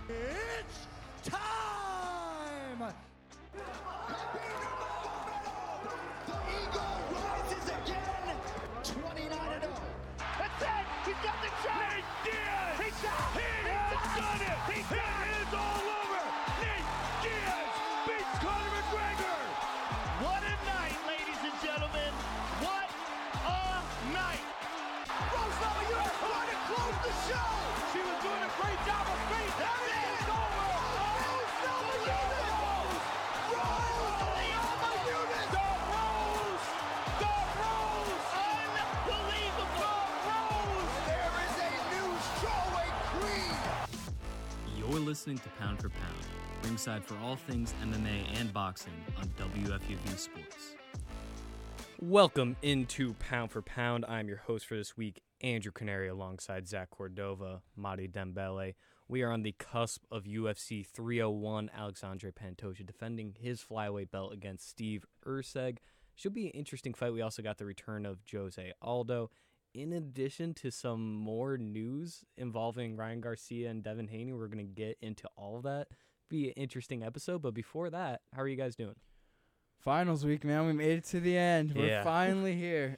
It's time! The Eagle rises again, 29-0. That's it! He's got the shot! Nate Diaz! He's done it! It is all over! Nate Diaz beats Conor McGregor! What a night, ladies and gentlemen! What a night! Rose Namajunas trying to close the show. She was doing a great job of fate! That is over! Rose Namajunas! Rose Namajunas! The Rose! The Rose! Unbelievable! Rose! There is a new strawweight queen. You're listening to Pound for Pound, ringside for all things MMA and boxing on WFUV Sports. Welcome into Pound for Pound. I'm your host for this week, Andrew Canary, alongside Zach Cordova, Madi Dembele. We are on the cusp of UFC 301. Alexandre Pantoja defending his flyweight belt against Steve Erceg. Should be an interesting fight. We also got the return of Jose Aldo. In addition to some more news involving Ryan Garcia and Devin Haney, we're going to get into all of that. Be an interesting episode, but before that, how are you guys doing? Finals week, man. We made it to the end. Yeah. We're finally here.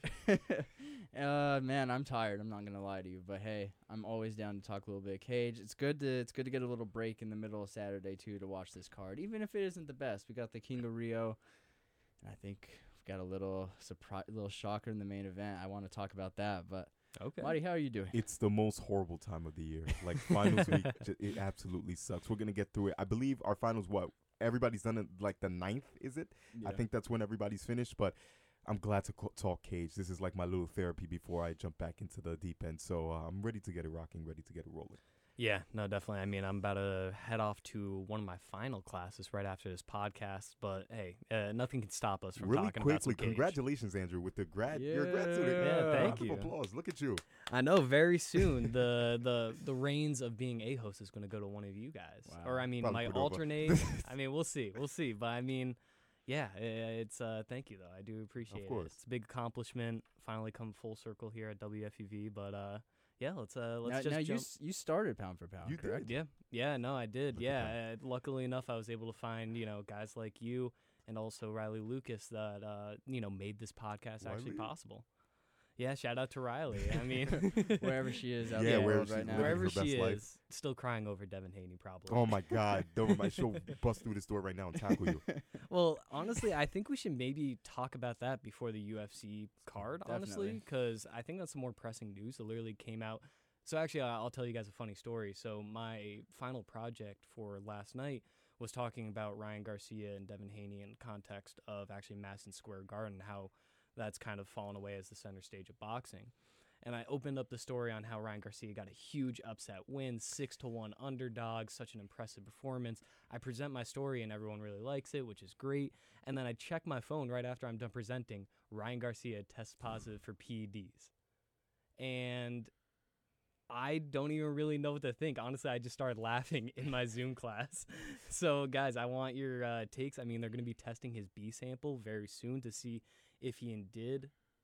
Man, I'm tired. I'm not gonna lie to you, but hey, I'm always down to talk a little bit of Cage. It's good to get a little break in the middle of Saturday too to watch this card, even if it isn't the best. We got the King of Rio, and I think we've got a little surprise, little shocker in the main event. I want to talk about that, but Okay. Marty, how are you doing? It's the most horrible time of the year. Like, finals week, it absolutely sucks. We're going to get through it. I believe our finals, everybody's done it like the 9th, is it? Yeah. I think that's when everybody's finished, but I'm glad to talk Cage. This is like my little therapy before I jump back into the deep end. So I'm ready to get it rocking, ready to get it rolling. Yeah, no, definitely. I mean, I'm about to head off to one of my final classes right after this podcast, but hey, nothing can stop us from Really talking about some quickly, Cage. congratulations, Andrew, with the your grad student. Yeah, thank Round of you. applause. Look at you. I know very soon the reins of being a host is going to go to one of you guys. Wow. Or I mean, Probably my Cordova. alternate. I mean, we'll see. But I mean, yeah, it's thank you though. I do appreciate course. it. It's a big accomplishment. Finally come full circle here at WFUV, but yeah, let's now just jump. you started Pound for Pound, You correct? did. Yeah, no, I did. Look at Yeah, luckily enough, I was able to find guys like you and also Riley Lucas that made this podcast actually Riley? possible. Yeah, shout out to Riley. I mean, Wherever she is out Yeah, in the where world she's right now. living wherever her she best life. is, still crying over Devin Haney, probably. Oh, my God. She'll bust through this door right now and tackle you. Well, honestly, I think we should maybe talk about that before the UFC card, honestly, Definitely. because I think that's some more pressing news that literally came out. So actually, I'll tell you guys a funny story. So my final project for last night was talking about Ryan Garcia and Devin Haney in context of actually Madison Square Garden, how that's kind of fallen away as the center stage of boxing. And I opened up the story on how Ryan Garcia got a huge upset win, 6-1 underdog, such an impressive performance. I present my story and everyone really likes it, which is great. And then I check my phone right after I'm done presenting. Ryan Garcia tests positive for PEDs. And I don't even really know what to think. Honestly, I just started laughing in my Zoom class. So, guys, I want your takes. I mean, they're going to be testing his B sample very soon to see if he indeed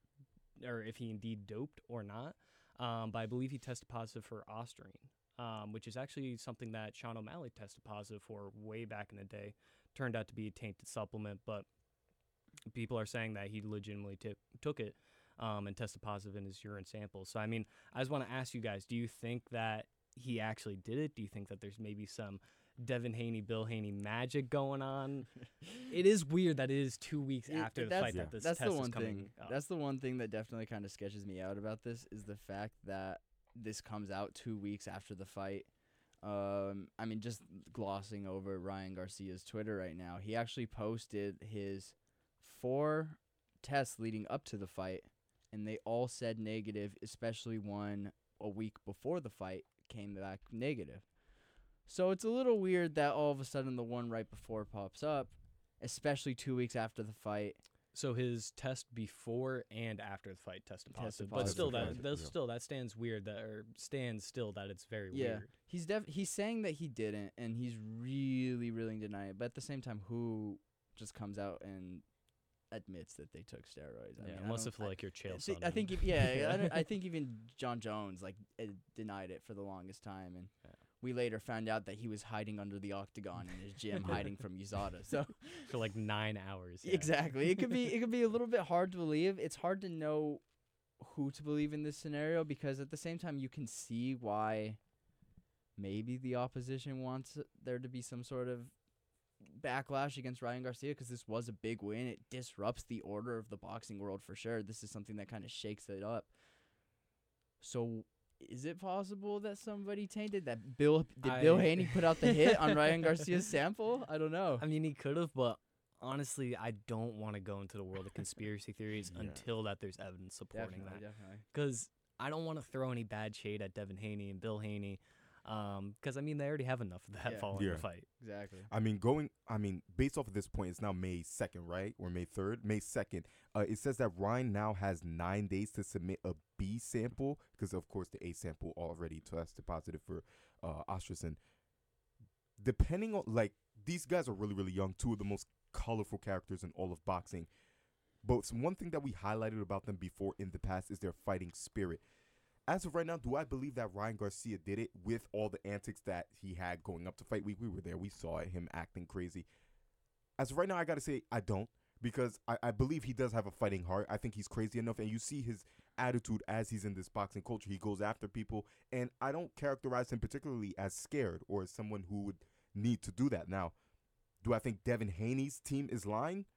doped or not. But I believe he tested positive for Osterine, which is actually something that Sean O'Malley tested positive for way back in the day. Turned out to be a tainted supplement, but people are saying that he legitimately took it and tested positive in his urine sample. So, I mean, I just want to ask you guys, do you think that he actually did it? Do you think that there's maybe some Devin Haney, Bill Haney magic going on? It is weird that it is 2 weeks after the fight that this That's test the one is coming thing. up. That's the one thing that definitely kind of sketches me out about this is the fact that this comes out 2 weeks after the fight. I mean, just glossing over Ryan Garcia's Twitter right now, he actually posted his 4 tests leading up to the fight, and they all said negative, especially one a week before the fight came back negative. So it's a little weird that all of a sudden the one right before pops up, especially 2 weeks after the fight. So his test before and after the fight tested Tested positive, but still positive. that stands weird stands still that it's very Yeah, weird. he's saying that he didn't, and he's really denying it. But at the same time, who just comes out and admits that they took steroids? I mean, I unless don't- if like your I chail thi- son. I think, I think even John Jones denied it for the longest time, and we later found out that he was hiding under the octagon in his gym, hiding from USADA. So For like 9 hours. Yeah. exactly, it could be a little bit hard to believe. It's hard to know who to believe in this scenario because at the same time you can see why maybe the opposition wants there to be some sort of backlash against Ryan Garcia because this was a big win. It disrupts the order of the boxing world for sure. This is something that kind of shakes it up. So is it possible that somebody tainted that? Bill Haney put out the hit on Ryan Garcia's sample? I don't know. I mean, he could have, but honestly, I don't want to go into the world of conspiracy theories Yeah. until that there's evidence supporting that. Definitely. Because I don't want to throw any bad shade at Devin Haney and Bill Haney. Because, I mean, they already have enough of that Yeah. following Yeah. the fight. Exactly. Based off of this point, it's now May 2nd, right? Or May 3rd? May 2nd. It says that Ryan now has 9 days to submit a B sample because, of course, the A sample already tested positive for ostracin. Depending on, like, these guys are really, really young. Two of the most colorful characters in all of boxing. But one thing that we highlighted about them before in the past is their fighting spirit. As of right now, do I believe that Ryan Garcia did it with all the antics that he had going up to fight week? We were there. We saw it, him acting crazy. As of right now, I got to say I don't because I believe he does have a fighting heart. I think he's crazy enough, and you see his attitude as he's in this boxing culture. He goes after people, and I don't characterize him particularly as scared or as someone who would need to do that. Now, do I think Devin Haney's team is lying?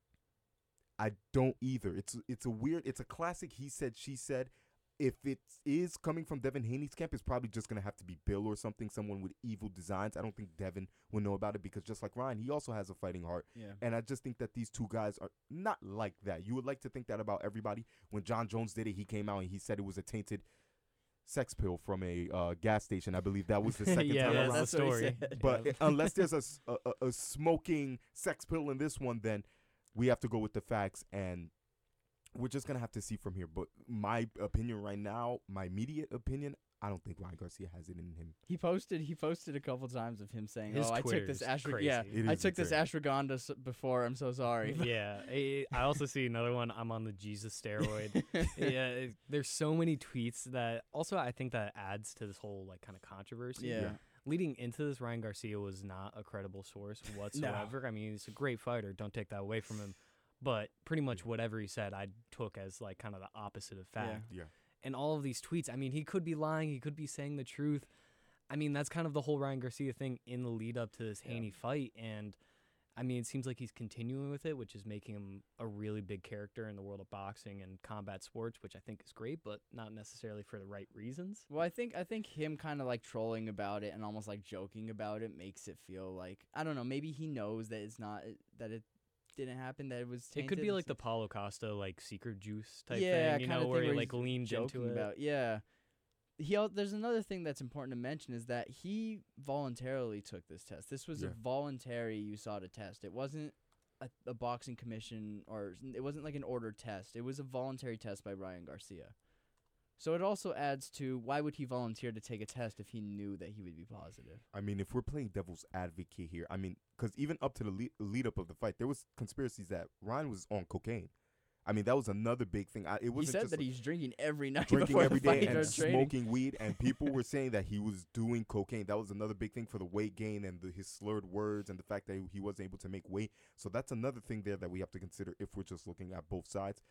I don't either. It's a classic he said, she said. If it is coming from Devin Haney's camp, it's probably just going to have to be Bill or something, someone with evil designs. I don't think Devin will know about it because just like Ryan, he also has a fighting heart. Yeah. And I just think that these two guys are not like that. You would like to think that about everybody. When John Jones did it, he came out and he said it was a tainted sex pill from a gas station. I believe that was the second Yeah, time that's around. the story. But unless there's a smoking sex pill in this one, then we have to go with the facts, and we're just going to have to see from here. But my opinion right now, my immediate opinion, I don't think Ryan Garcia has it in him. He posted a couple times of him saying, His "Oh, I took Twitter's this crazy. yeah, It I is took this insane. ashwagandha before. I'm so sorry." Yeah. I also see another one. I'm on the Jesus steroid. Yeah. There's so many tweets that also I think that adds to this whole like kind of controversy. Yeah. Leading into this, Ryan Garcia was not a credible source whatsoever. I mean, he's a great fighter. Don't take that away from him. But pretty much whatever he said, I took as like kind of the opposite of fact. Yeah. And all of these tweets, I mean, he could be lying. He could be saying the truth. I mean, that's kind of the whole Ryan Garcia thing in the lead up to this Haney fight. And I mean, it seems like he's continuing with it, which is making him a really big character in the world of boxing and combat sports, which I think is great, but not necessarily for the right reasons. Well, I think him kind of like trolling about it and almost like joking about it makes it feel like, I don't know, maybe he knows that it's not that it didn't happen, that it was It could tainted be and like the stuff. Paulo Costa like secret juice type Yeah, thing, you kinda know, where thing he where like he's leaned joking into it. about. Yeah. There's another thing that's important to mention is that he voluntarily took this test. This was a Yeah. voluntary USADA test. It wasn't a boxing commission, or it wasn't like an ordered test. It was a voluntary test by Ryan Garcia. So it also adds to why would he volunteer to take a test if he knew that he would be positive? I mean, if we're playing devil's advocate here, I mean, because even up to the lead up of the fight, there was conspiracies that Ryan was on cocaine. I mean, that was another big thing. It He wasn't said just that he's drinking every night drinking before every the fight day and or training. smoking weed, and people were saying that he was doing cocaine. That was another big thing for the weight gain and his slurred words and the fact that he wasn't able to make weight. So that's another thing there that we have to consider if we're just looking at both sides.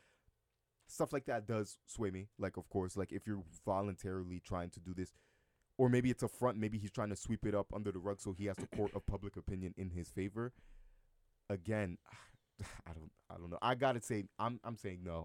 Stuff like that does sway me. Like, of course, like if you're voluntarily trying to do this, or maybe it's a front, maybe he's trying to sweep it up under the rug so he has to court of public opinion in his favor. Again, I don't know. I gotta say, I'm saying no.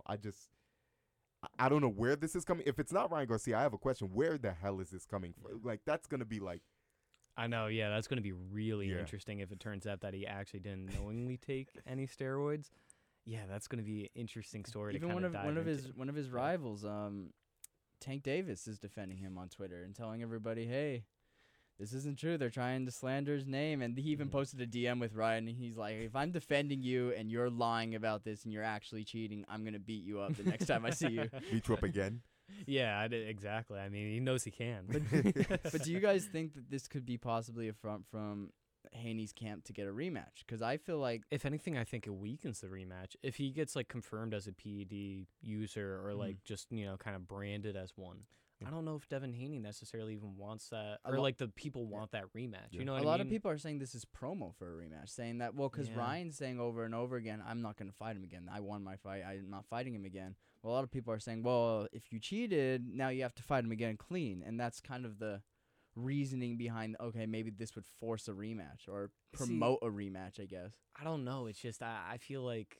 I don't know where this is coming. If it's not Ryan Garcia, I have a question. Where the hell is this coming from? Like, that's gonna be like, I know, yeah, that's going to be really Yeah. interesting if it turns out that he actually didn't knowingly take any steroids. Yeah, that's going to be an interesting story Even to one kind of dive into. one of his rivals, Tank Davis, is defending him on Twitter and telling everybody, "Hey, this isn't true. They're trying to slander his name." And he even posted a DM with Ryan, and he's like, "If I'm defending you and you're lying about this and you're actually cheating, I'm gonna beat you up the next time I see you." beat you up again. Yeah, exactly. I mean, he knows he can. But do you guys think that this could be possibly a front from Haney's camp to get a rematch? Because I feel like If anything, I think it weakens the rematch. If he gets like confirmed as a PED user or like just, you know, kind of branded as one. I don't know if Devin Haney necessarily even wants that, A or lo- like the people want that rematch. Yeah. You know A what I lot mean? of people are saying this is promo for a rematch, saying that, well, because Yeah. Ryan's saying over and over again, I'm not going to fight him again. I won my fight. I'm not fighting him again. Well, a lot of people are saying, well, if you cheated, now you have to fight him again clean. And that's kind of the reasoning behind, okay, maybe this would force a rematch or promote a rematch, I guess. I don't know. It's just I feel like,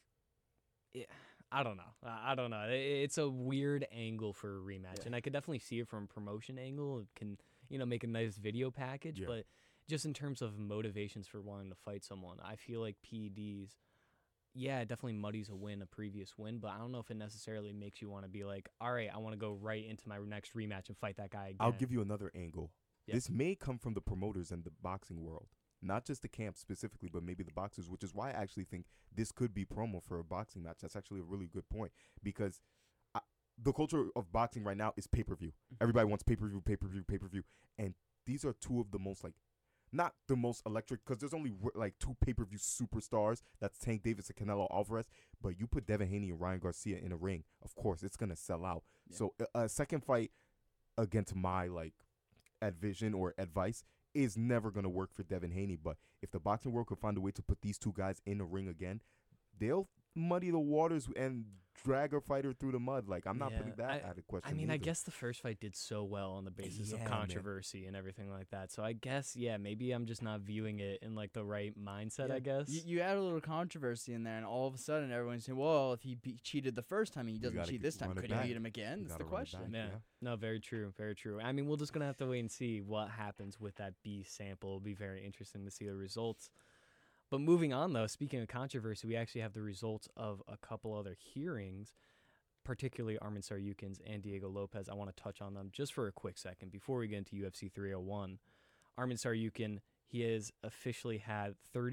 I don't know. I don't know. It's a weird angle for a rematch, Yeah. and I could definitely see it from a promotion angle. It can make a nice video package, Yeah. but just in terms of motivations for wanting to fight someone, I feel like PEDs. Yeah, it definitely muddies a previous win, but I don't know if it necessarily makes you want to be like, all right, I want to go right into my next rematch and fight that guy again. I'll give you another angle. Yeah. This may come from the promoters and the boxing world, not just the camp specifically, but maybe the boxers, which is why I actually think this could be promo for a boxing match. That's actually a really good point because the culture of boxing right now is pay-per-view. Everybody wants pay-per-view, pay-per-view, pay-per-view, and these are two of the most not the most electric, because there's only like two pay-per-view superstars. That's Tank Davis and Canelo Alvarez. But you put Devin Haney and Ryan Garcia in a ring, of course, it's going to sell out. Yeah. So a second fight, against my vision or advice, is never going to work for Devin Haney. But if the boxing world could find a way to put these two guys in a ring again, they'll muddy the waters and drag a fighter through the mud. I'm not putting that out of question. I mean, I either. guess the first fight did so well on the basis Yeah, of man. controversy and everything like that. So I guess, maybe I'm just not viewing it in the right mindset, I guess. You add a little controversy in there, and all of a sudden everyone's saying, well, if he cheated the first time and he doesn't gotta cheat this time, run it could back. he beat him again? You That's the gotta run it question. back. Yeah. Yeah. No, very true. Very true. I mean, we're just going to have to wait and see what happens with that B sample. It'll be very interesting to see the results. But moving on, though, speaking of controversy, we actually have the results of a couple other hearings, particularly Armin Saryukin's and Diego Lopez. I want to touch on them just for a quick second before we get into UFC 301. Armin Saryukin, he has officially had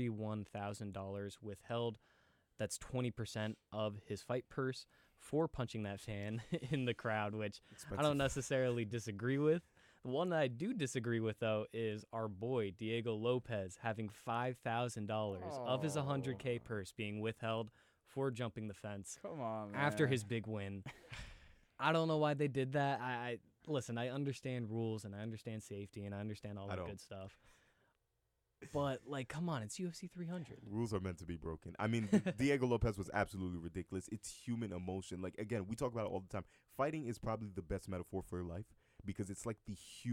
$31,000 withheld. That's 20% of his fight purse for punching that fan in the crowd, which I don't necessarily disagree with. The one that I do disagree with, though, is our boy Diego Lopez having $5,000 of his 100K purse being withheld for jumping the fence Come on, man. after his big win. I don't know why they did that. I listen, I understand rules and I understand safety and I understand all I that don't. good stuff. But come on, it's UFC 300. Rules are meant to be broken. I mean, Diego Lopez was absolutely ridiculous. It's human emotion. Again, we talk about it all the time. Fighting is probably the best metaphor for life because it's it's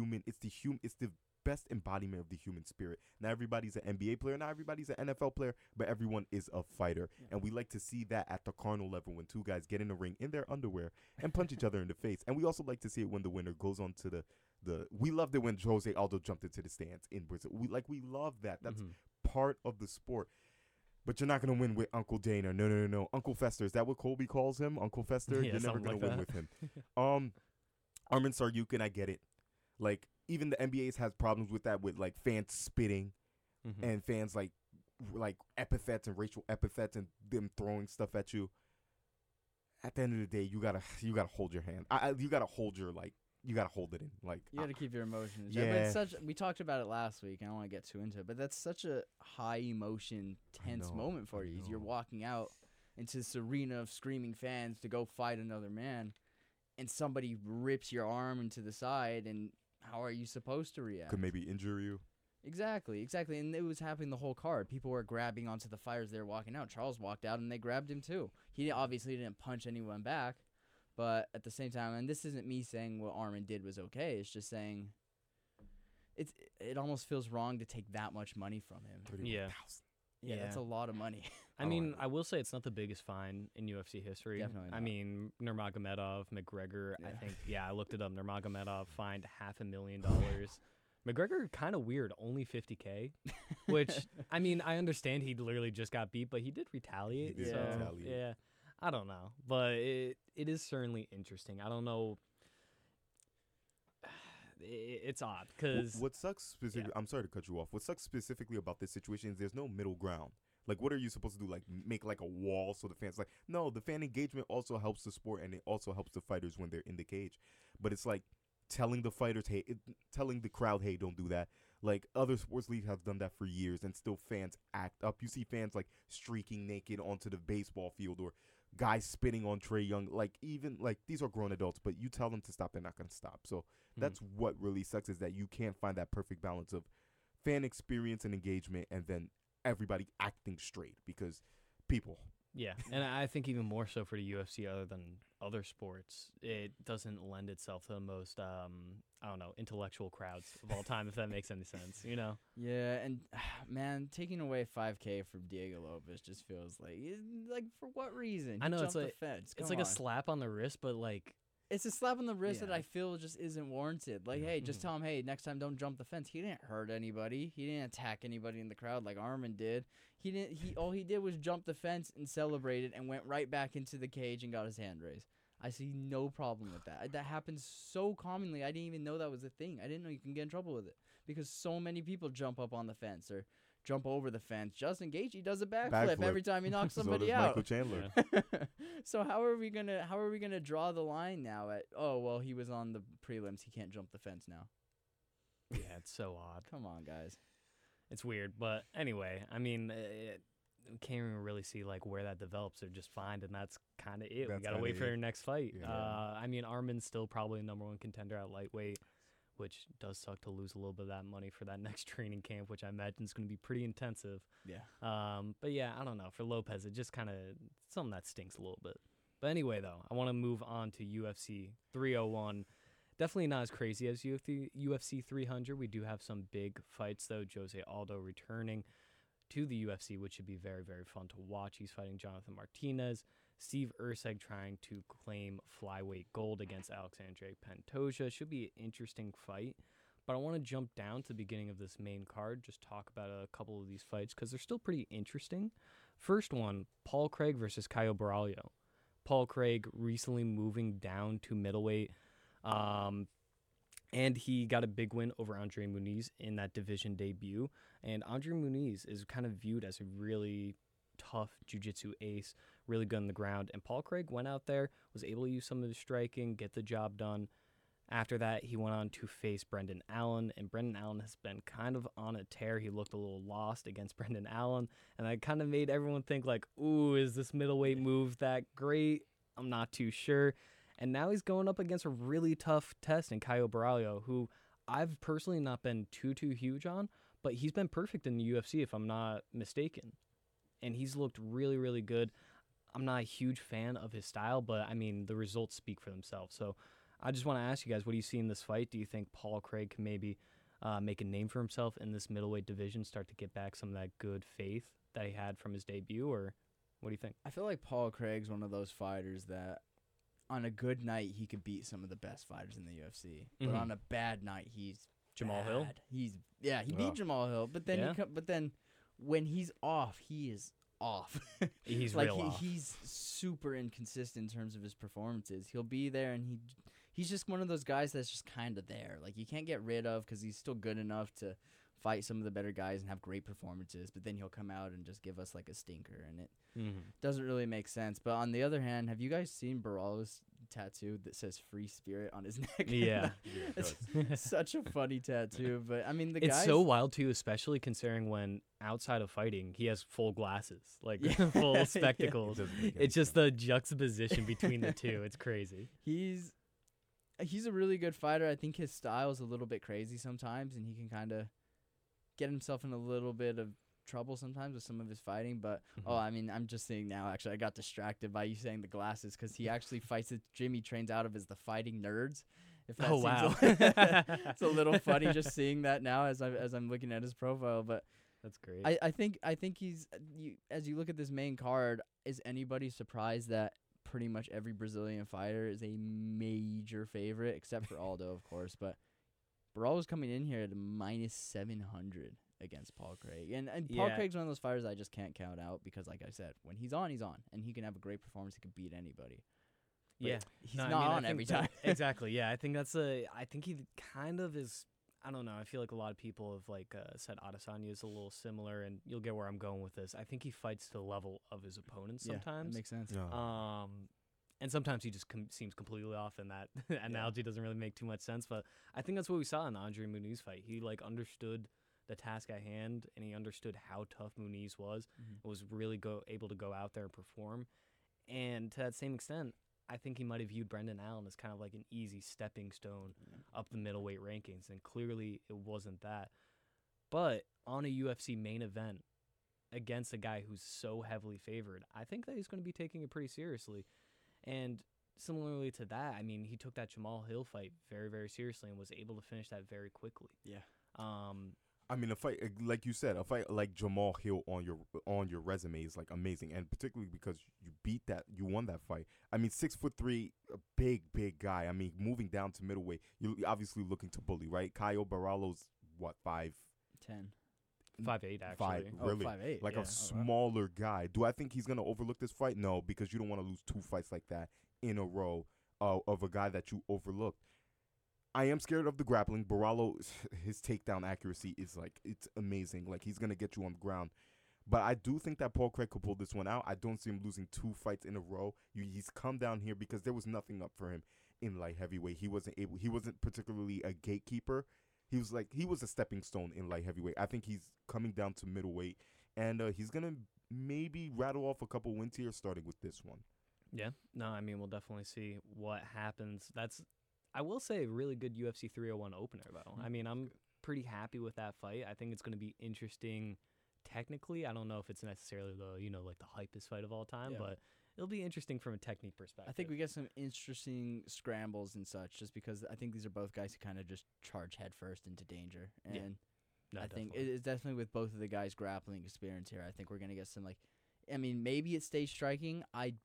the best embodiment of the human spirit. Not everybody's an NBA player, not everybody's an NFL player, but everyone is a fighter. Yeah. And we like to see that at the carnal level when two guys get in the ring in their underwear and punch each other in the face. And we also like to see it when the winner goes on to the we loved it when Jose Aldo jumped into the stands in Brazil. We love that. That's part of the sport. But you're not going to win with Uncle Dana. No. Uncle Fester. Is that what Colby calls him? Uncle Fester? Yeah, You're never something going like to win that. with him. Armin Saryukin, I get it. Even the NBA's has problems with that, with fans spitting and fans like epithets and racial epithets and them throwing stuff at you. At the end of the day, you gotta hold your hand. You gotta hold you gotta hold it in. You got to keep your emotions. Yeah. But it's we talked about it last week. I don't want to get too into it, but that's such a high emotion, tense know, moment for I you. You're know. walking out into this arena of screaming fans to go fight another man, and somebody rips your arm into the side, and how are you supposed to react? could maybe injure you. Exactly. And it was happening the whole card. People were grabbing onto the fighters they were walking out. Charles walked out, and they grabbed him too. He obviously didn't punch anyone back, but at the same time, and this isn't me saying what Armin did was okay. It's just saying it almost feels wrong to take that much money from him. Yeah. Yeah, that's a lot of money. I mean, I will say it's not the biggest fine in UFC history. Definitely I not. mean, Nurmagomedov, McGregor, I Yeah. think, I looked it up. Nurmagomedov fined $500,000. McGregor, kind of weird, only $50K, which, I mean, I understand he literally just got beat, but he did retaliate. He did so, retaliate. yeah, I don't know. But it is certainly interesting. I don't know. It's odd because What sucks specifically, I'm sorry to cut you off. What sucks specifically about this situation is there's no middle ground. What are you supposed to do? Make a wall so the fans no, the fan engagement also helps the sport and it also helps the fighters when they're in the cage. But it's telling the fighters, hey, telling the crowd, hey, don't do that. Other sports leagues have done that for years and still fans act up. You see fans streaking naked onto the baseball field or guys spitting on Trae Young. Like, even like these are grown adults, but you tell them to stop, they're not gonna stop. So that's what really sucks, is that you can't find that perfect balance of fan experience and engagement, and then everybody acting straight because people. Yeah, and I think even more so for the UFC, other than other sports, it doesn't lend itself to the most, I don't know, intellectual crowds of all time, if that makes any sense, you know? Yeah, and man, taking away $5K from Diego Lopez just feels like for what reason? I know, He it's jumped like the fence. It's Come like a on. slap on the wrist, but like, It's a slap on the wrist that Yeah. I feel just isn't warranted. Like, hey, just tell him, hey, next time don't jump the fence. He didn't hurt anybody. He didn't attack anybody in the crowd like Armin did. He didn't. All he did was jump the fence and celebrated and went right back into the cage and got his hand raised. I see no problem with that. That happens so commonly. I didn't even know that was a thing. I didn't know you can get in trouble with it because so many people jump up on the fence or jump over the fence. Justin Gaethje does a backflip every time he knocks So somebody does out. Michael Chandler. So how are we gonna draw the line now at, oh well, he was on the prelims, he can't jump the fence now. yeah, it's so odd. Come on, guys. It's weird, but anyway, I mean, we can't even really see like where that develops. They're just fine, and that's kind of it. That's We gotta kinda wait for it. their next fight. Yeah. I mean, Armin's still probably the #1 contender at lightweight, which does suck to lose a little bit of that money for that next training camp, which I imagine is going to be pretty intensive. Yeah. But yeah, I don't know. For Lopez, it just kind of something that stinks a little bit. But anyway, though, I want to move on to UFC 301. Definitely not as crazy as UFC 300. We do have some big fights, though. Jose Aldo returning to the UFC, which should be very, very fun to watch. He's fighting Jonathan Martinez. Steve Erceg trying to claim flyweight gold against Alexandre Pantoja. Should be an interesting fight. But I want to jump down to the beginning of this main card, just talk about a couple of these fights because they're still pretty interesting. First one, Paul Craig versus Caio Borralho. Paul Craig recently moving down to middleweight. And he got a big win over Andre Muniz in that division debut. And Andre Muniz is kind of viewed as a really tough jiu-jitsu ace, really good on the ground. And Paul Craig went out there, was able to use some of his striking, get the job done. After that, he went on to face Brendan Allen, and Brendan Allen has been kind of on a tear. He looked a little lost against Brendan Allen, and that kind of made everyone think like, ooh, is this middleweight move that great? I'm not too sure. And now he's going up against a really tough test in Caio Borralho, who I've personally not been too huge on, but he's been perfect in the UFC if I'm not mistaken. And he's looked really, really good. I'm not a huge fan of his style, but I mean, the results speak for themselves. So I just want to ask you guys, what do you see in this fight? Do you think Paul Craig can maybe make a name for himself in this middleweight division, start to get back some of that good faith that he had from his debut, or what do you think? I feel like Paul Craig's one of those fighters that on a good night he could beat some of the best fighters in the UFC, but Mhm. on a bad night he's Jamal Hill? bad. He beat Ugh. Jamal Hill, but then Yeah. but then when he's off, he is off. He's like real off. he's super inconsistent in terms of his performances. He'll be there and he's just one of those guys that's just kind of there. Like you can't get rid of because he's still good enough to fight some of the better guys and have great performances, but then he'll come out and just give us like a stinker, and it doesn't really make sense. But on the other hand, have you guys seen Borralho's tattoo that says "Free Spirit" on his neck? Yeah. It's such a funny tattoo. But I mean, the It's guys, so wild too, especially considering when outside of fighting, he has full glasses, like Yeah. full Yeah. spectacles. It doesn't make any It's just sense. the juxtaposition between the two. It's crazy. he's a really good fighter. I think his style is a little bit crazy sometimes, and he can kind of get himself in a little bit of trouble sometimes with some of his fighting. But I mean, I'm just saying now. Actually, I got distracted by you saying the glasses because he actually fights the gym he trains out of as the Fighting Nerds. If that Oh, seems wow. it's a little funny just seeing that now as I'm looking at his profile. But That's great. I think he's as you look at this main card, is anybody surprised that pretty much every Brazilian fighter is a major favorite except for Aldo, of course, but Baralho's coming in here at a -700 against Paul Craig. And Paul Yeah. Craig's one of those fighters I just can't count out because like I said, when he's on, and he can have a great performance, he can beat anybody. But Yeah. He's No, I not mean, I on think every that- time. Exactly. Yeah, I think I think he kind of is. I don't know. I feel like a lot of people have like said Adesanya is a little similar, and you'll get where I'm going with this. I think he fights to the level of his opponents Yeah, sometimes. that makes sense. No. And sometimes he just seems completely off, and that analogy doesn't really make too much sense. But I think that's what we saw in the Andre Muniz fight. He like understood the task at hand, and he understood how tough Muniz was. Mhm. Was really able to go out there and perform. And to that same extent, I think he might have viewed Brendan Allen as kind of like an easy stepping stone up the middleweight rankings, and clearly it wasn't that. But on a UFC main event against a guy who's so heavily favored, I think that he's going to be taking it pretty seriously. And similarly to that, I mean, he took that Jamal Hill fight very, very seriously and was able to finish that very quickly. Yeah. I mean, a fight like you said, a fight like Jamal Hill on your resume is like amazing, and particularly because you won that fight. I mean, 6'3", a big guy. I mean, moving down to middleweight, you're obviously looking to bully, right? Caio Barralo's what, 5'10", 5'8", actually. 5, really, 5'8", like yeah. a smaller guy. Do I think he's gonna overlook this fight? No, because you don't want to lose 2 fights like that in a row of a guy that you overlooked. I am scared of the grappling. Baralo, his takedown accuracy is like, it's amazing. Like, he's going to get you on the ground. But I do think that Paul Craig could pull this one out. I don't see him losing 2 fights in a row. He's come down here because there was nothing up for him in light heavyweight. He wasn't particularly a gatekeeper. He was a stepping stone in light heavyweight. I think he's coming down to middleweight, and he's going to maybe rattle off a couple wins here starting with this one. Yeah. No, I mean, we'll definitely see what happens. I will say, a really good UFC 301 opener, though. I mean, I'm pretty happy with that fight. I think it's going to be interesting technically. I don't know if it's necessarily like the hypest fight of all time, but it'll be interesting from a technique perspective. I think we get some interesting scrambles and such, just because I think these are both guys who kind of just charge headfirst into danger. And No, I think definitely. it's definitely with both of the guys' grappling experience here. I think we're going to get some, I mean, maybe it's stage striking.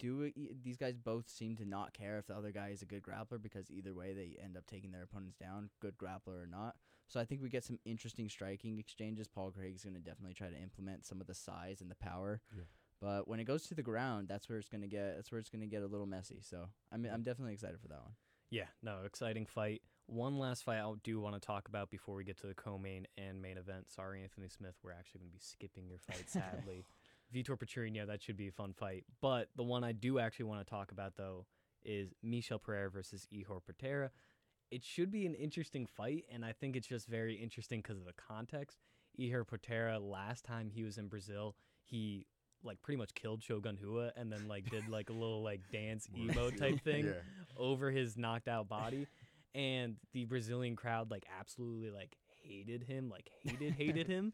These guys both seem to not care if the other guy is a good grappler, because either way they end up taking their opponents down, good grappler or not. So I think we get some interesting striking exchanges. Paul Craig's going to definitely try to implement some of the size and the power. Yeah. But when it goes to the ground, that's where it's going to get a little messy. So I'm definitely excited for that one. Yeah, no, exciting fight. One last fight I do want to talk about before we get to the co-main and main event. Sorry, Anthony Smith, we're actually going to be skipping your fight, sadly. Vitor Petrino, that should be a fun fight. But the one I do actually want to talk about, though, is Michel Pereira versus Ihor Potieria. It should be an interesting fight, and I think it's just very interesting because of the context. Ihor Potieria, last time he was in Brazil, he pretty much killed Shogun Rua and then did a little dance emo type thing over his knocked out body. And the Brazilian crowd absolutely hated him, hated him.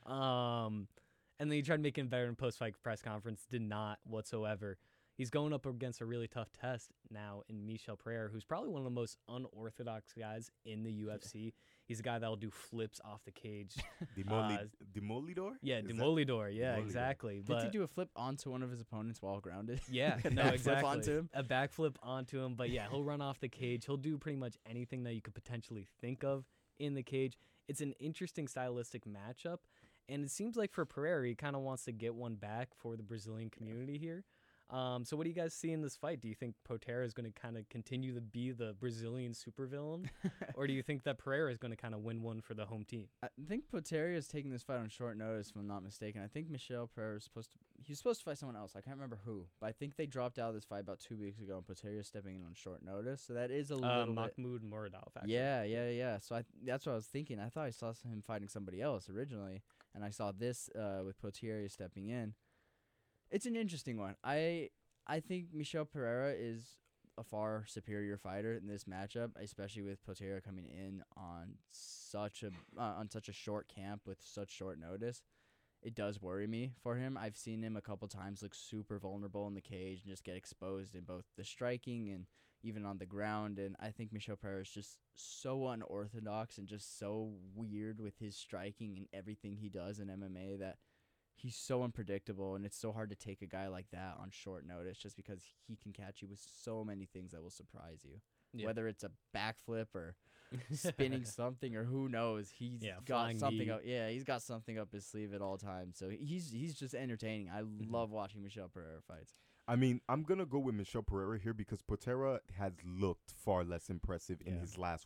And then he tried making it better in post-fight press conference. Did not whatsoever. He's going up against a really tough test now in Michel Pereira, who's probably one of the most unorthodox guys in the UFC. He's a guy that'll do flips off the cage. Demolidor? Yeah, Demolidor. Yeah, Demolidor. Exactly. Did he do a flip onto one of his opponents while grounded? Yeah, no, Backflip exactly. onto him? A backflip onto him. But yeah, he'll run off the cage. He'll do pretty much anything that you could potentially think of in the cage. It's an interesting stylistic matchup. And it seems like for Pereira, he kind of wants to get one back for the Brazilian community here. So what do you guys see in this fight? Do you think Potieria is going to kind of continue to be the Brazilian supervillain? Or do you think that Pereira is going to kind of win one for the home team? I think Potieria is taking this fight on short notice, if I'm not mistaken. I think Michel Pereira was supposed to fight someone else. I can't remember who. But I think they dropped out of this fight about 2 weeks ago, and Potieria is stepping in on short notice. So that is a little bit... Mahmoud Muradov, actually. Yeah. So that's what I was thinking. I thought I saw him fighting somebody else originally, and I saw this with Potieria stepping in. It's an interesting one. I think Michel Pereira is a far superior fighter in this matchup, especially with Potieria coming in on such a short camp with such short notice. It does worry me for him. I've seen him a couple times look super vulnerable in the cage and just get exposed in both the striking and even on the ground. And I think Michel Pereira is just so unorthodox and just so weird with his striking and everything he does in MMA that he's so unpredictable, and it's so hard to take a guy like that on short notice just because he can catch you with so many things that will surprise you. Yeah. Whether it's a backflip or spinning something or who knows, he's got something up. Yeah, he's got something up his sleeve at all times. So he's just entertaining. I love watching Michel Pereira fights. I mean, I'm going to go with Michel Pereira here because Potieria has looked far less impressive in his last,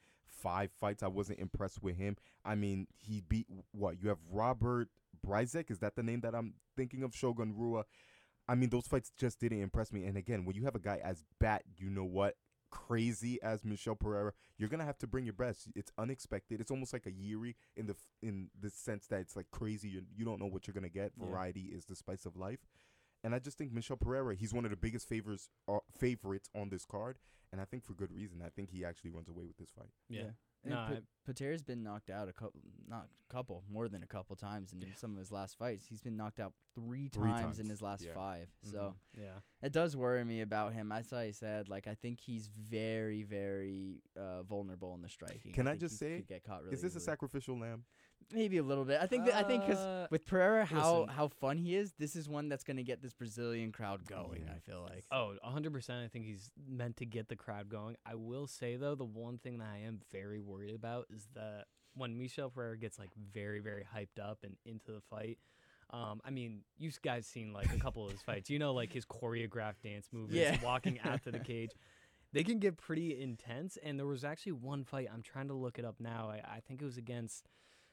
5 fights. I wasn't impressed with him. I mean, he beat, you have Robert Bryzek? Is that the name that I'm thinking of? Shogun Rua. I mean, those fights just didn't impress me. And again, when you have a guy as crazy as Michel Pereira, you're going to have to bring your best. It's unexpected. It's almost like a Yuri in the sense that it's crazy. You don't know what you're going to get. Variety is the spice of life. And I just think Michel Pereira, he's one of the biggest favorites on this card, and I think for good reason. I think he actually runs away with this fight. Yeah. And No, Pater's been knocked out more than a couple times in some of his last fights. He's been knocked out three times in his last 5. So yeah. it does worry me about him. As I said, like I think he's very, very vulnerable in the striking. Can I think just he say, could get caught really Is this a easily. sacrificial lamb? Maybe a little bit. I think because with Pereira, listen. how fun he is, this is one that's gonna get this Brazilian crowd going. Yeah. I feel like. Oh, 100%. I think he's meant to get the crowd going. I will say, though, the one thing that I am very worried about is that when Michel Pereira gets, like, very, very hyped up and into the fight, I mean, you guys seen, like, a couple of his fights. You know, like, his choreographed dance movements, Yeah. walking after the cage. They can get pretty intense, and there was actually one fight. I'm trying to look it up now. I think it was against...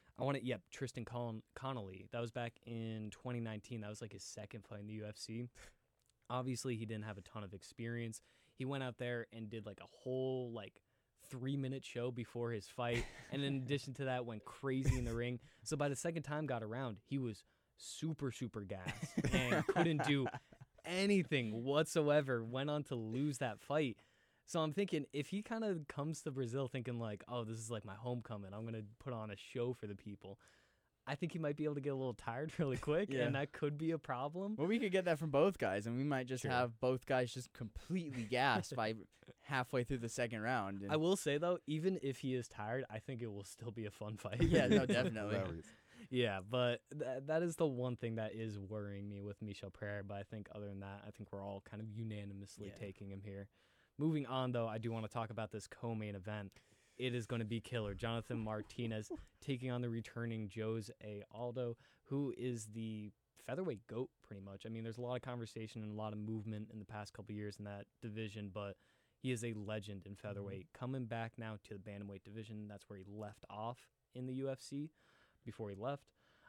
Tristan Connolly. That was back in 2019. That was like his second fight in the UFC. Obviously, he didn't have a ton of experience. He went out there and did like a whole 3-minute show before his fight. And in addition to that, went crazy in the ring. So by the second time got around, he was super, super gassed and couldn't do anything whatsoever. Went on to lose that fight. So I'm thinking if he kind of comes to Brazil thinking like, oh, this is like my homecoming, I'm going to put on a show for the people, I think he might be able to get a little tired really quick, Yeah. and that could be a problem. Well, we could get that from both guys, and we might just Sure. have both guys just completely gassed by halfway through the second round. And I will say, though, even if he is tired, I think it will still be a fun fight. Yeah, no, definitely. Hilarious. Yeah, but that is the one thing that is worrying me with Michel Pereira. But I think other than that, I think we're all kind of unanimously Yeah. taking him here. Moving on, though, I do want to talk about this co-main event. It is going to be killer. Jonathan Martinez taking on the returning Jose Aldo, who is the featherweight GOAT, pretty much. I mean, there's a lot of conversation and a lot of movement in the past couple years in that division, but he is a legend in featherweight. Coming back now to the bantamweight division, that's where he left off in the UFC before he left.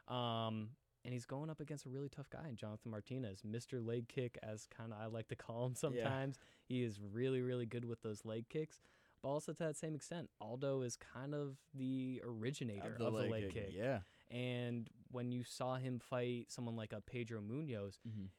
And he's going up against a really tough guy in Jonathan Martinez, Mr. Leg Kick, as kind of I like to call him sometimes. He is really, really good with those leg kicks. But also to that same extent, Aldo is kind of the originator of the leg kick. Yeah. And when you saw him fight someone like a Pedro Munoz,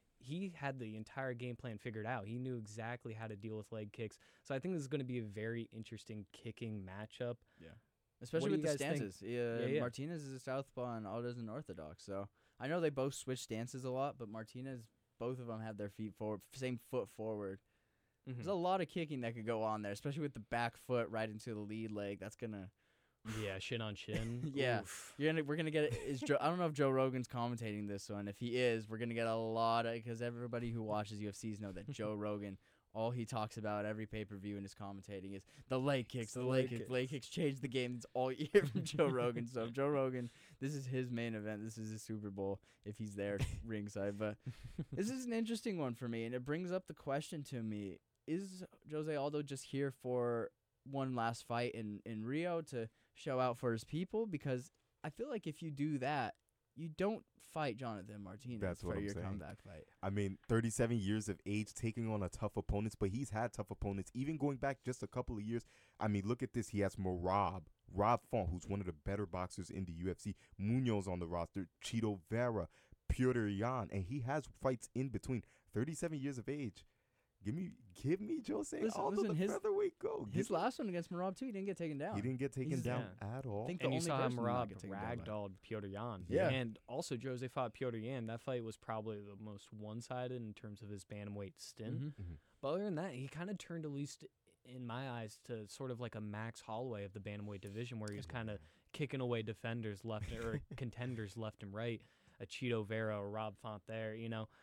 he had the entire game plan figured out. He knew exactly how to deal with leg kicks. So I think this is going to be a very interesting kicking matchup. Especially What do with you the guys think? stances. Yeah. Martinez is a southpaw and Aldo's an orthodox. So I know they both switch stances a lot, but Martinez, both of them have their feet forward, same foot forward. There's a lot of kicking that could go on there, especially with the back foot right into the lead leg. That's gonna, Yeah, shin on shin. Yeah. Oof. we're gonna get. I don't know if Joe Rogan's commentating this one. If he is, we're gonna get a lot of, because everybody who watches UFCs know that Joe Rogan, all he talks about every pay-per-view in his commentating is the leg kicks, the leg kicks. Leg kicks changed the game. It's all you hear from Joe Rogan. So Joe Rogan, this is his main event. This is his Super Bowl if he's there ringside. But this is an interesting one for me, and it brings up the question to me: is Jose Aldo just here for one last fight in Rio to show out for his people? Because I feel like if you do that, you don't fight Jonathan Martinez That's what for I'm your saying. comeback fight. I mean, 37 years of age, taking on a tough opponents, but he's had tough opponents, even going back just a couple of years. I mean, look at this. He has Rob Font, who's one of the better boxers in the UFC. Munoz on the roster, Chito Vera, Petr Yan, and he has fights in between. 37 years of age. Give me Jose Aldo, the featherweight go. His last one against Marab too, he didn't get taken down. He didn't get taken He's- down yeah. at all. I think the And you only saw him person to not rob get taken down by. ragdolled Petr Yan. Yeah. And also Jose fought Petr Yan. That fight was probably the most one-sided in terms of his bantamweight stint. Mhm. But other than that, he kind of turned, at least in my eyes, to sort of like a Max Holloway of the bantamweight division, where he was kind of kicking away defenders left or contenders left and right. A Chito Vera or Rob Font there, you know.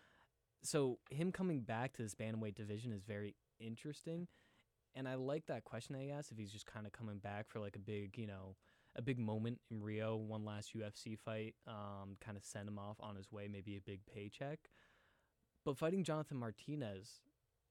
So him coming back to this bantamweight division is very interesting. And I like that question that he asked, if he's just kind of coming back for like a big, a big moment in Rio, one last UFC fight, kind of send him off on his way, maybe a big paycheck. But fighting Jonathan Martinez,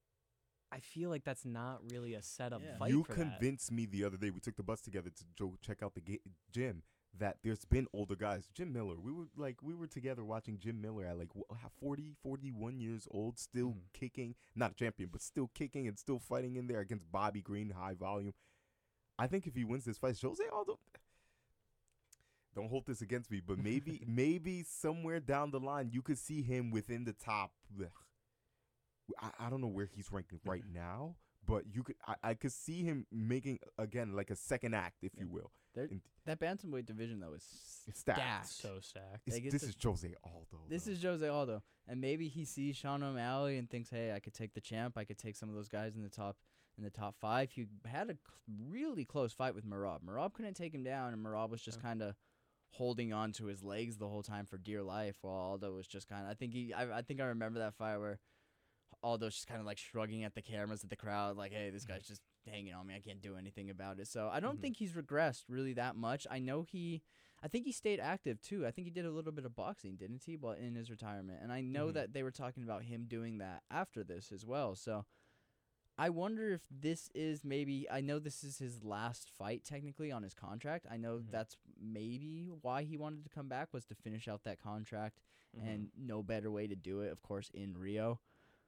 I feel like that's not really a setup fight You for that. convinced me the other day. We took the bus together to go check out the gym. That there's been older guys. Jim Miller. We were together watching Jim Miller at like 40, 41 years old, still kicking. Not a champion, but still kicking and still fighting in there against Bobby Green, high volume. I think if he wins this fight, Jose Aldo. don't hold this against me, but maybe somewhere down the line you could see him within the top. I don't know where he's ranking right now, but I could see him making again like a second act, if you will. That bantamweight division though is stacked. So stacked. This is Jose Aldo. This is Jose Aldo, and maybe he sees Sean O'Malley and thinks, "Hey, I could take the champ. I could take some of those guys in the top 5." He had a really close fight with Merab. Merab couldn't take him down, and Merab was just kind of holding on to his legs the whole time for dear life, while Aldo was just kind of. I think I remember that fight where Aldo's just kind of like shrugging at the cameras at the crowd, like, "Hey, this guy's just hanging on me. I can't do anything about it." So I don't think he's regressed really that much. I think he stayed active too. I think he did a little bit of boxing, didn't he, while in his retirement? And I know that they were talking about him doing that after this as well. So I wonder if this is maybe. I know this is his last fight technically on his contract. I know that's maybe why he wanted to come back, was to finish out that contract, and no better way to do it, of course, in Rio.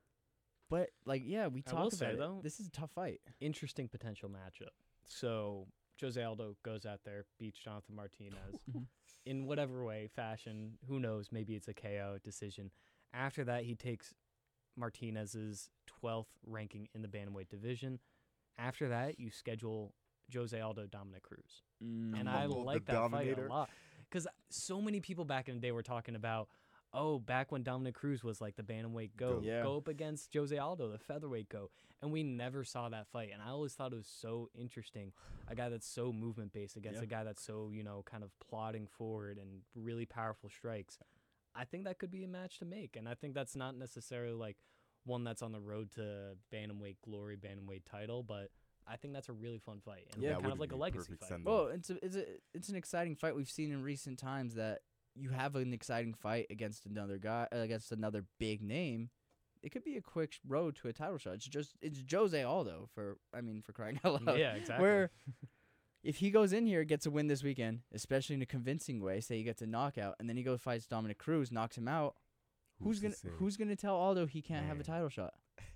But, like, yeah, we talked about it. Though, this is a tough fight. Interesting potential matchup. So, Jose Aldo goes out there, beats Jonathan Martinez. In whatever way, fashion, who knows, maybe it's a KO decision. After that, he takes Martinez's 12th ranking in the bantamweight division. After that, you schedule Jose Aldo, Dominic Cruz. And I like that fight a lot. Because so many people back in the day were talking about, back when Dominic Cruz was like the bantamweight GOAT, go up against Jose Aldo, the featherweight GOAT. And we never saw that fight. And I always thought it was so interesting. A guy that's so movement-based against a guy that's so, kind of plodding forward and really powerful strikes. I think that could be a match to make. And I think that's not necessarily like one that's on the road to bantamweight glory, bantamweight title, but I think that's a really fun fight. And kind of like a legacy fight. Well, it's an exciting fight. We've seen in recent times that you have an exciting fight against another guy, against another big name. It could be a quick road to a title shot. It's Jose Aldo for crying out loud. Yeah, exactly. Where if he goes in here, gets a win this weekend, especially in a convincing way, say he gets a knockout, and then he goes fights Dominic Cruz, knocks him out, who's gonna tell Aldo he can't have a title shot?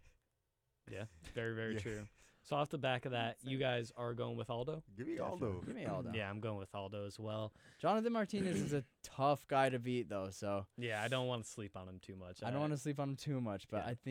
Yeah, very, very true. So off the back of that, you guys are going with Aldo? Give me Aldo. Give me Aldo. Yeah, I'm going with Aldo as well. Jonathan Martinez is a tough guy to beat, though. So yeah, I don't want to sleep on him too much. I don't want to sleep on him too much, but I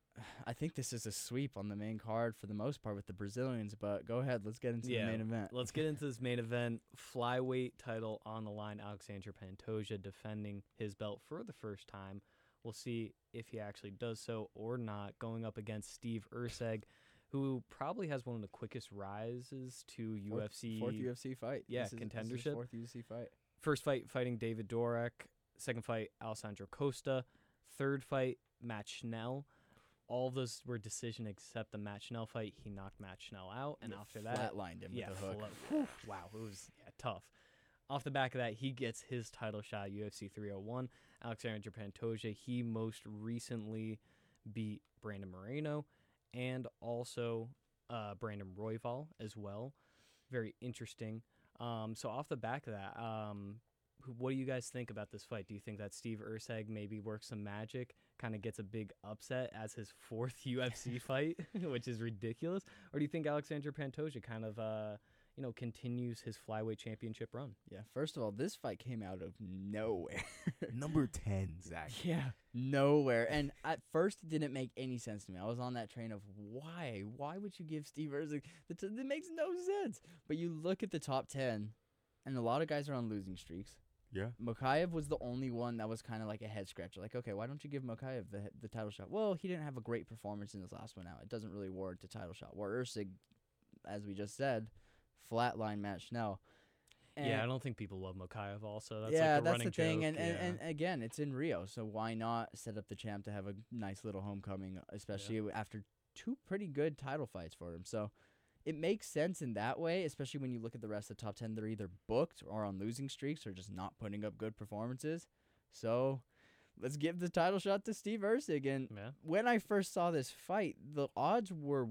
think this is a sweep on the main card for the most part with the Brazilians. But go ahead, let's get into the main event. Let's get into this main event. Flyweight title on the line. Alexandre Pantoja defending his belt for the first time. We'll see if he actually does so or not. Going up against Steve Erceg, who probably has one of the quickest rises to UFC. Fourth UFC fight. Yeah, this is contendership. his fourth UFC fight. First fight, fighting David Dorek. Second fight, Alessandro Costa. Third fight, Matt Schnell. All of those were decision except the Matt Schnell fight. He knocked Matt Schnell out. And after that, flatlined him with a hook. Wow, it was tough. Off the back of that, he gets his title shot at UFC 301. Alexandre Pantoja, he most recently beat Brandon Moreno and also Brandon Royval as well. Very interesting. So off the back of that, what do you guys think about this fight? Do you think that Steve Erceg maybe works some magic, kind of gets a big upset as his fourth UFC fight, which is ridiculous? Or do you think Alexandre Pantoja kind of continues his flyweight championship run? Yeah, first of all, this fight came out of nowhere. Number 10, Zach. Yeah, nowhere. And at first, it didn't make any sense to me. I was on that train of why? Why would you give Steve Erceg? That makes no sense. But you look at the top 10, and a lot of guys are on losing streaks. Yeah. Mokaev was the only one that was kind of like a head scratcher. Like, okay, why don't you give Mokaev the title shot? Well, he didn't have a great performance in his last one out. It doesn't really warrant a title shot. Where Erceg, as we just said, flatline Matt Schnell. And I don't think people love Mokaev also. That's that's the thing. Joke. And again, it's in Rio, so why not set up the champ to have a nice little homecoming, especially after two pretty good title fights for him. So it makes sense in that way, especially when you look at the rest of the top 10. They're either booked or on losing streaks or just not putting up good performances. So let's give the title shot to Steve Erceg. And when I first saw this fight, the odds were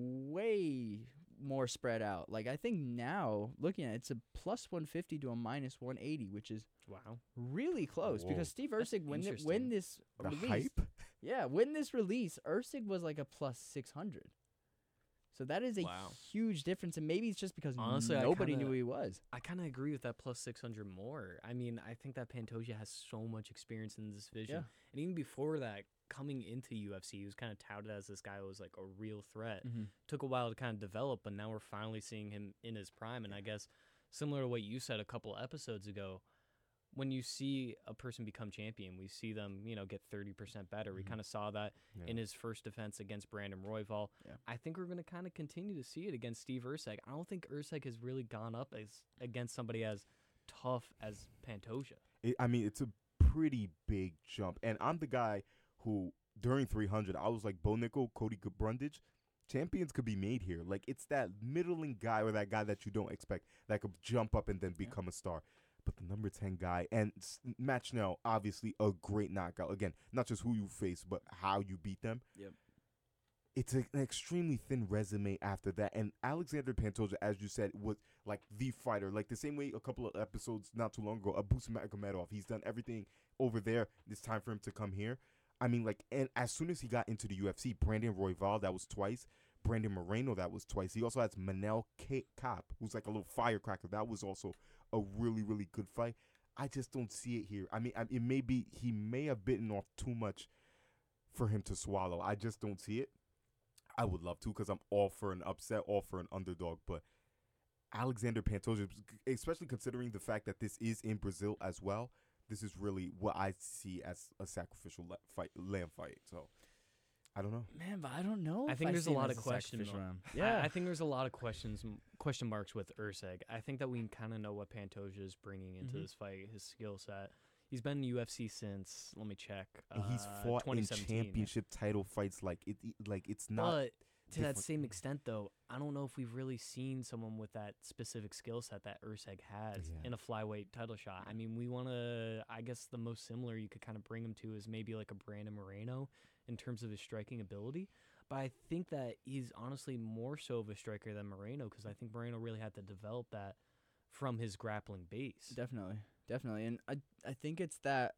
way more spread out. Like, I think now, looking at it, it's a plus 150 to a minus 180, which is really close. Because Steve Erceg, when this the release, hype? when this release, Erceg was like a plus 600. So that is a Wow. huge difference, and maybe it's just because Honestly, nobody knew who he was. I kind of agree with that plus 600 more. I mean, I think that Pantoja has so much experience in this division. Yeah. And even before that, coming into UFC, he was kind of touted as this guy who was like a real threat. Mm-hmm. Took a while to kind of develop, but now we're finally seeing him in his prime. And I guess similar to what you said a couple episodes ago, when you see a person become champion, we see them, get 30% better. We Mhm. kind of saw that Yeah. in his first defense against Brandon Royval. Yeah. I think we're going to kind of continue to see it against Steve Erceg. I don't think Erceg has really gone up as against somebody as tough as Pantoja. I mean, it's a pretty big jump. And I'm the guy who, during 300, I was like, Bo Nickel, Cody Brundage, champions could be made here. Like, it's that middling guy or that guy that you don't expect that could jump up and then become a star. But the number 10 guy, and Matt Schnell, obviously a great knockout. Again, not just who you face, but how you beat them. Yep. It's an extremely thin resume after that. And Alexander Pantoja, as you said, was like the fighter. Like the same way a couple of episodes not too long ago, Abus Magomedov, he's done everything over there. It's time for him to come here. I mean, like, and as soon as he got into the UFC, Brandon Royval, that was twice. Brandon Moreno, that was twice. He also has Manel Kape, who's like a little firecracker. That was also a really, really good fight. I just don't see it here. I mean, it may be, he may have bitten off too much for him to swallow. I just don't see it. I would love to because I'm all for an upset, all for an underdog. But Alexander Pantoja, especially considering the fact that this is in Brazil as well, this is really what I see as a sacrificial lamb fight. So I don't know. Man, but I don't know. I if think there's see a him lot as of question sacrificial mark. lamb. Yeah, Yeah. I think there's a lot of question marks with Erceg. I think that we kind of know what Pantoja is bringing into Mhm. this fight, his skill set. He's been in the UFC since, let me check, And he's fought in 2017. championship title fights like it's not. But to that different. same extent, though, I don't know if we've really seen someone with that specific skill set that Erceg has Yeah. in a flyweight title shot. I mean, we want to, I guess the most similar you could kind of bring him to is maybe like a Brandon Moreno in terms of his striking ability. But I think that he's honestly more so of a striker than Moreno because I think Moreno really had to develop that from his grappling base. Definitely. And I think it's that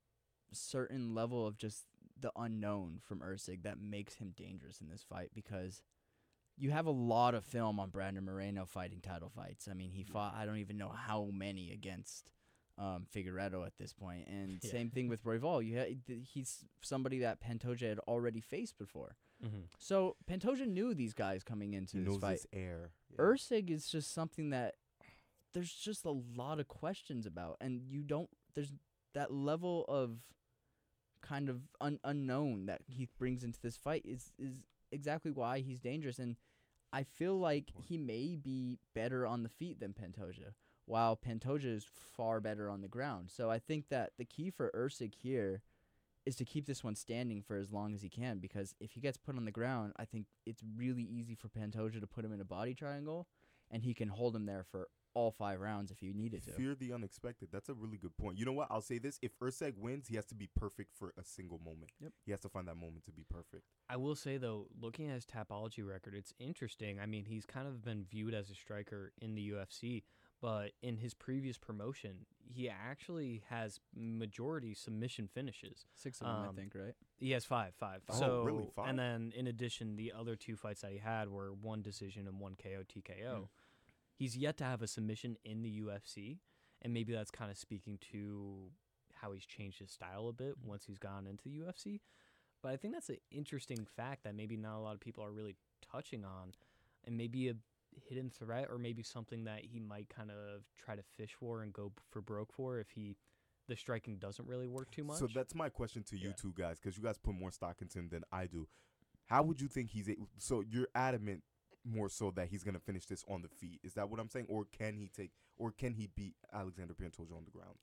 certain level of just the unknown from Erceg that makes him dangerous in this fight because you have a lot of film on Brandon Moreno fighting title fights. I mean, he fought I don't even know how many against Figueiredo at this point. And Yeah. same thing with Royval. He's somebody that Pantoja had already faced before. Mm-hmm. So Pantoja knew these guys coming into he this knows fight. his air. Yeah. Erceg is just something that there's just a lot of questions about, and there's that level of kind of unknown that he brings into this fight is exactly why he's dangerous, and I feel like he may be better on the feet than Pantoja, while Pantoja is far better on the ground. So I think that the key for Erceg here is to keep this one standing for as long as he can, because if he gets put on the ground, I think it's really easy for Pantoja to put him in a body triangle, and he can hold him there for all 5 rounds if you needed to. Fear the unexpected. That's a really good point. You know what? I'll say this. If Erceg wins, he has to be perfect for a single moment. Yep. He has to find that moment to be perfect. I will say, though, looking at his Tapology record, it's interesting. I mean, he's kind of been viewed as a striker in the UFC, but in his previous promotion, he actually has majority submission finishes. 6 of them, I Um, think, right? He has five. Oh, So, really? 5? And then, in addition, the other 2 fights that he had were 1 decision and 1 KO TKO. He's yet to have a submission in the UFC, and maybe that's kind of speaking to how he's changed his style a bit once he's gone into the UFC. But I think that's an interesting fact that maybe not a lot of people are really touching on, and maybe a hidden threat or maybe something that he might kind of try to fish for and go for broke for if the striking doesn't really work too much. So that's my question to you Yeah. two guys, because you guys put more stock into him than I do. How would you think so you're adamant more so that he's going to finish this on the feet. Is that what I'm saying? Or can he beat Alexander Pantoja on the ground?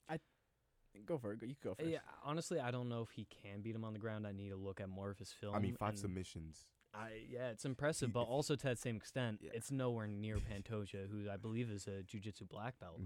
Go for it. You can go first. Yeah, honestly, I don't know if he can beat him on the ground. I need to look at more of his film. I mean, 5 and submissions. it's impressive, but also to that same extent, Yeah. it's nowhere near Pantoja, who I believe is a jiu-jitsu black belt.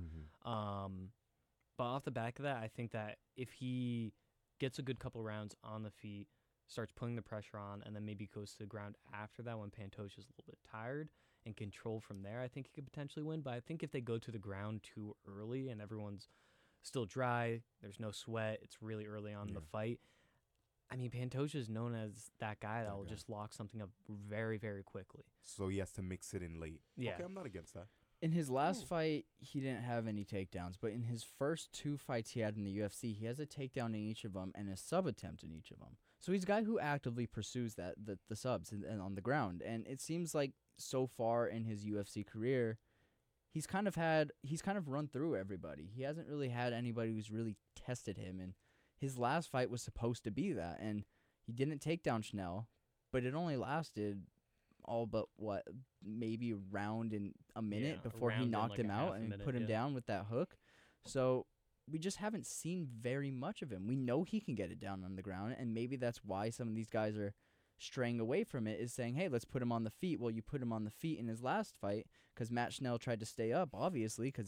But off the back of that, I think that if he gets a good couple rounds on the feet, starts putting the pressure on, and then maybe goes to the ground after that when Pantoja's a little bit tired and control from there, I think he could potentially win. But I think if they go to the ground too early and everyone's still dry, there's no sweat, it's really early on in the fight, I mean, Pantoja is known as that guy that That will guy. just lock something up very, very quickly. So he has to mix it in late. Yeah. Okay, I'm not against that. In his last Ooh. fight, he didn't have any takedowns, but in his first 2 fights he had in the UFC, he has a takedown in each of them and a sub attempt in each of them. So he's a guy who actively pursues the subs and on the ground. And it seems like so far in his UFC career, he's kind of run through everybody. He hasn't really had anybody who's really tested him. And his last fight was supposed to be that. And he didn't take down Schnell, but it only lasted all but maybe a round and a minute Yeah, a before he round and knocked like him a out half a and minute, put him yeah. down with that hook. So we just haven't seen very much of him. We know he can get it down on the ground, and maybe that's why some of these guys are straying away from it, is saying, hey, let's put him on the feet. Well, you put him on the feet in his last fight because Matt Schnell tried to stay up, obviously, because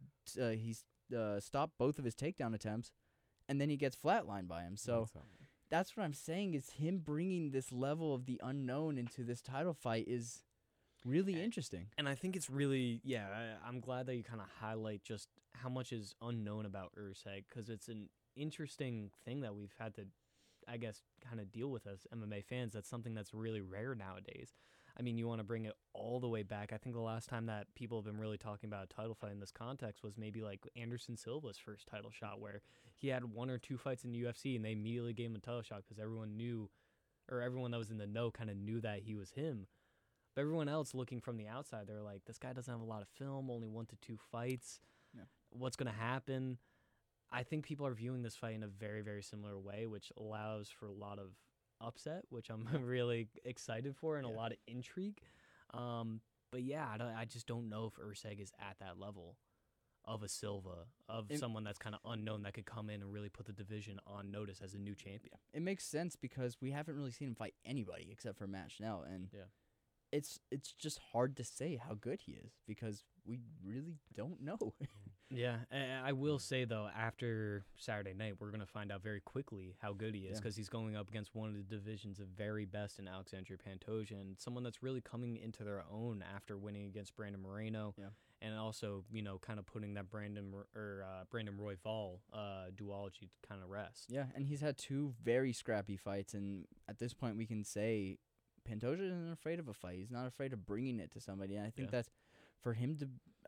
he stopped both of his takedown attempts, and then he gets flatlined by him. So that's what I'm saying, is him bringing this level of the unknown into this title fight is really interesting. And I think it's really, I'm glad that you kind of highlight just how much is unknown about Urseg, because it's an interesting thing that we've had to, I guess, kind of deal with as MMA fans. That's something that's really rare nowadays. I mean, you want to bring it all the way back. I think the last time that people have been really talking about a title fight in this context was maybe like Anderson Silva's first title shot, where he had 1 or 2 fights in the UFC and they immediately gave him a title shot because everyone knew, or everyone that was in the know kind of knew that he was him. But everyone else looking from the outside, they're like, this guy doesn't have a lot of film, only 1 to 2 fights. Yeah. What's going to happen? I think people are viewing this fight in a very, very similar way, which allows for a lot of upset, which I'm really excited for, and a lot of intrigue. But yeah, I just don't know if Urseg is at that level of a Silva, of someone that's kind of unknown that could come in and really put the division on notice as a new champion. It makes sense because we haven't really seen him fight anybody except for Matt Schnell, and it's just hard to say how good he is because we really don't know. Yeah, I will say, though, after Saturday night, we're going to find out very quickly how good he is, because he's going up against one of the division's very best in Alexandre Pantoja, and someone that's really coming into their own after winning against Brandon Moreno, and also, kind of putting that Brandon Royval duology to kind of rest. Yeah, and he's had 2 very scrappy fights, and at this point we can say Pantoja isn't afraid of a fight. He's not afraid of bringing it to somebody, and I think that's for him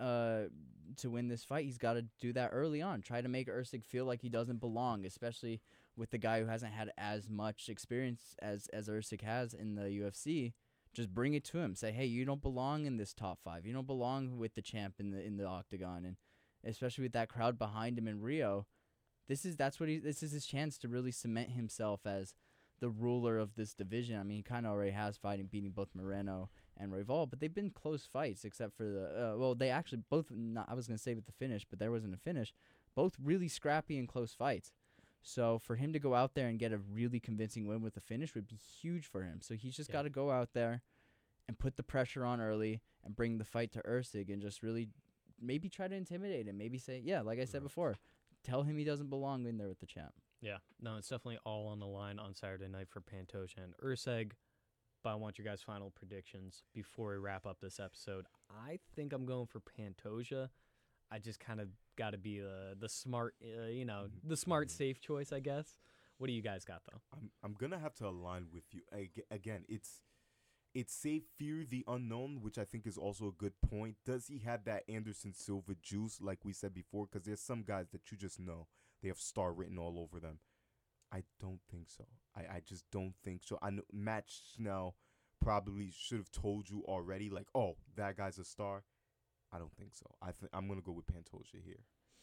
to win this fight, he's got to do that early on. Try to make Ursig feel like he doesn't belong, especially with the guy who hasn't had as much experience as Ursig has in the UFC. Just bring it to him. Say, hey, you don't belong in this top 5. You don't belong with the champ in the octagon, and especially with that crowd behind him in Rio. This is his chance to really cement himself as the ruler of this division. I mean, he kind of already has beating both Moreno and Royval, but they've been close fights except for they actually both, I was going to say with the finish, but there wasn't a finish, both really scrappy and close fights. So for him to go out there and get a really convincing win with the finish would be huge for him. So he's just got to go out there and put the pressure on early and bring the fight to Ursig and just really maybe try to intimidate him. Maybe say, like I said before, tell him he doesn't belong in there with the champ. Yeah, no, it's definitely all on the line on Saturday night for Pantoja and Urseg. But I want your guys' final predictions before we wrap up this episode. I think I'm going for Pantoja. I just kind of got to be the smart, the smart, safe choice, I guess. What do you guys got, though? I'm gonna have to align with you again. It's safe, fear the unknown, which I think is also a good point. Does he have that Anderson Silva juice, like we said before? Because there's some guys that you just know they have star written all over them. I don't think so. I just don't think so. I know Matt Schnell probably should have told you already, like, oh, that guy's a star. I don't think so. I'm gonna go with Pantoja here.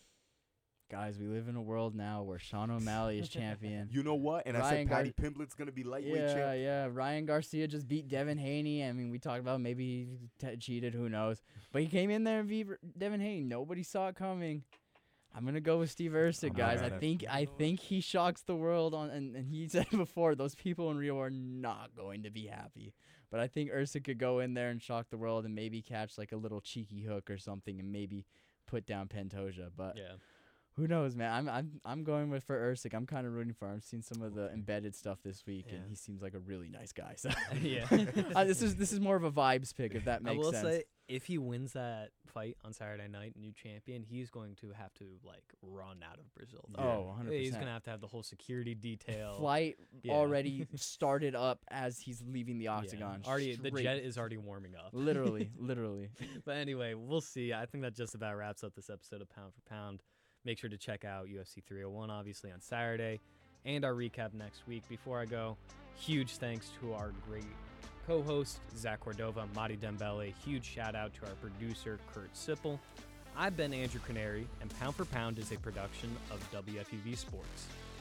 Guys, we live in a world now where Sean O'Malley is champion. You know what? And I said Paddy Pimblett's going to be lightweight champ. Yeah. Ryan Garcia just beat Devin Haney. I mean, we talked about maybe he cheated. Who knows? But he came in there and beat Devin Haney. Nobody saw it coming. I'm going to go with Steve Ursig, guys. I think he shocks the world. And he said before, those people in Rio are not going to be happy. But I think Ursig could go in there and shock the world and maybe catch like a little cheeky hook or something and maybe put down Pantoja. But Who knows, man? I'm going with for Usyk. I'm kind of rooting for him. I've seen some of the embedded stuff this week, and Yeah. he seems like a really nice guy. So Yeah. this is more of a vibes pick, if that I makes will sense. say, if he wins that fight on Saturday night, new champion, he's going to have to like run out of Brazil. though. Oh, 100%. He's gonna have to have the whole security detail. Flight Yeah. already started up as he's leaving the Yeah. octagon. Already, the straight. jet is already warming up. Literally, literally. But anyway, we'll see. I think that just about wraps up this episode of Pound for Pound. Make sure to check out UFC 301, obviously, on Saturday, and our recap next week. Before I go, huge thanks to our great co-host, Zach Cordova, Madi Dembele. Huge shout-out to our producer, Kurt Sippel. I've been Andrew Canary, and Pound for Pound is a production of WFUV Sports.